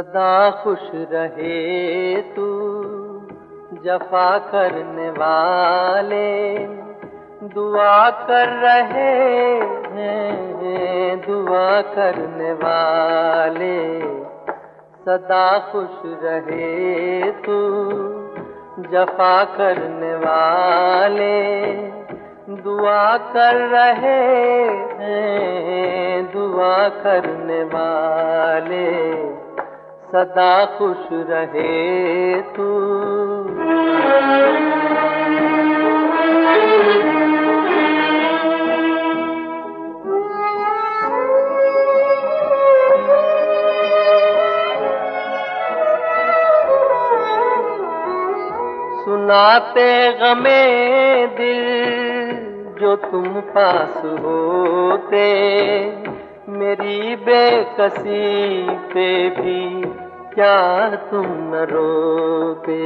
सदा खुश रहे तू जफा करने वाले, दुआ कर रहे हैं दुआ करने वाले। सदा खुश रहे तू जफा करने वाले, दुआ कर रहे हैं दुआ करने वाले। सदा खुश रहे तू। सुनाते गमे दिल जो तुम पास होते, मेरी बेकसी पे भी क्या तुम न रोते।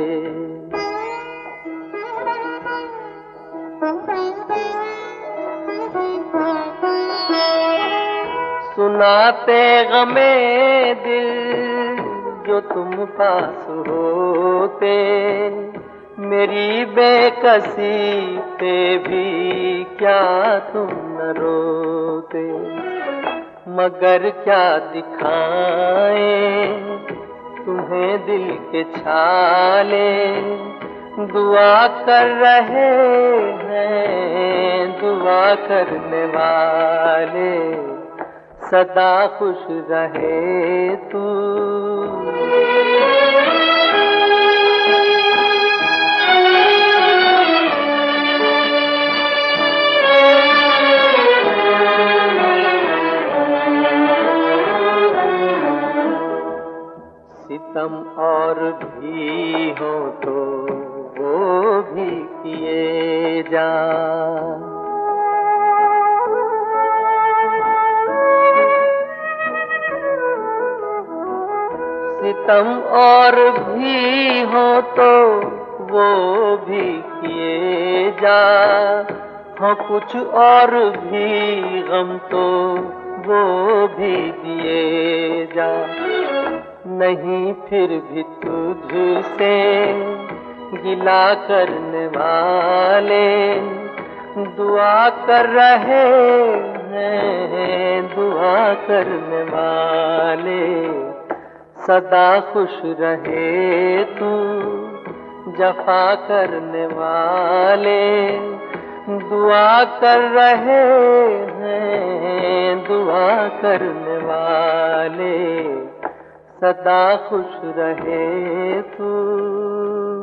सुनाते गमे दिल जो तुम पास होते, मेरी बेकसी पे भी क्या तुम न रोते। मगर क्या दिखाएं तुम्हें दिल के छाले, दुआ कर रहे हैं दुआ करने वाले। सदा खुश रहे तू। सितम और भी हो तो वो भी किए जा, सितम और भी हो तो वो भी किए जा। हो कुछ और भी गम तो वो भी दिए जा। नहीं फिर भी तुझसे गिला करने वाले, दुआ कर रहे हैं दुआ करने वाले। सदा खुश रहे तू जफा करने वाले, दुआ कर रहे हैं दुआ करने वाले। सदा खुश रहे तू।